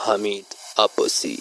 حمید عباسی.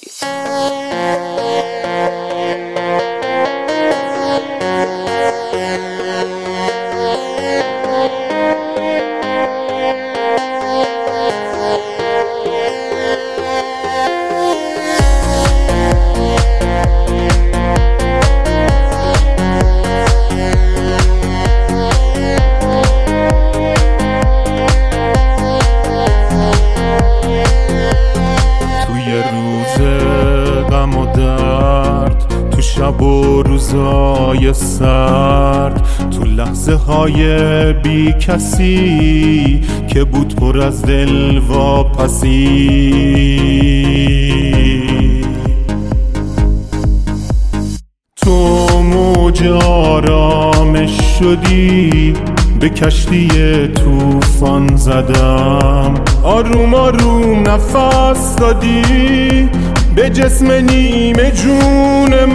شب و روزای سرد، تو لحظه های بی کسی که بود پر از دل واپسی، تو موج آرامش شدی، به کشتی طوفان زدم، آروم آروم نفس دادی به جسم نیمه جون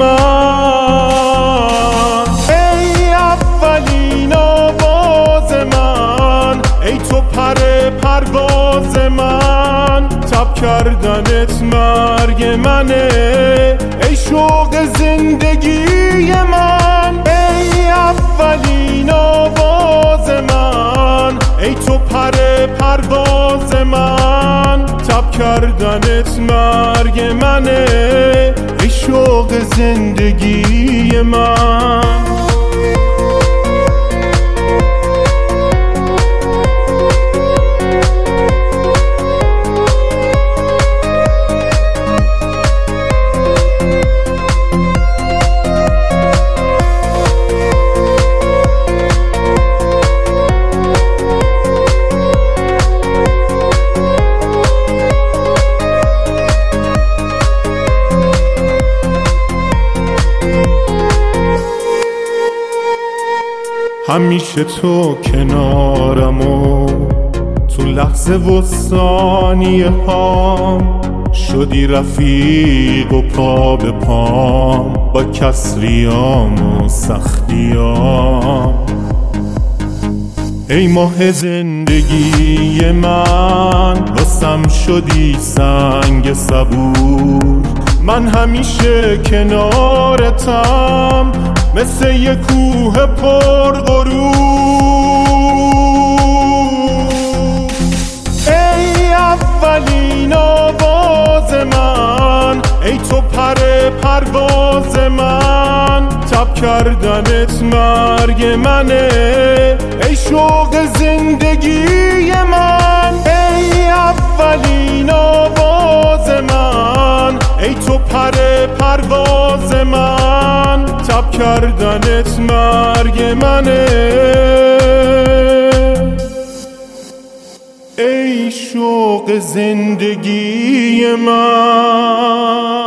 من. ای اولین آواز من، ای تو پرواز من، تب کردنت مرگ منه، ای شوق زندگی من. ای اولین آواز من، ای تو پرواز من، تب کردنت مرگ منه، ای شوق زندگی من. همیشه تو کنارم و تو لحظه و ثانیه هام، شدی رفیق و پا به پام با کسریام و سختیام. ای ماه زندگی من، واسم شدی سنگ صبور، من همیشه کنارتم مثل یه کوه پر غرور. ای اولین آواز من، ای تو پرواز من، تب کردنت مرگ منه، ای شوق زندگی من. ای اولین آواز من، ای تو پرواز من، تب کردنت مرگ منه، ای شوق زندگی من.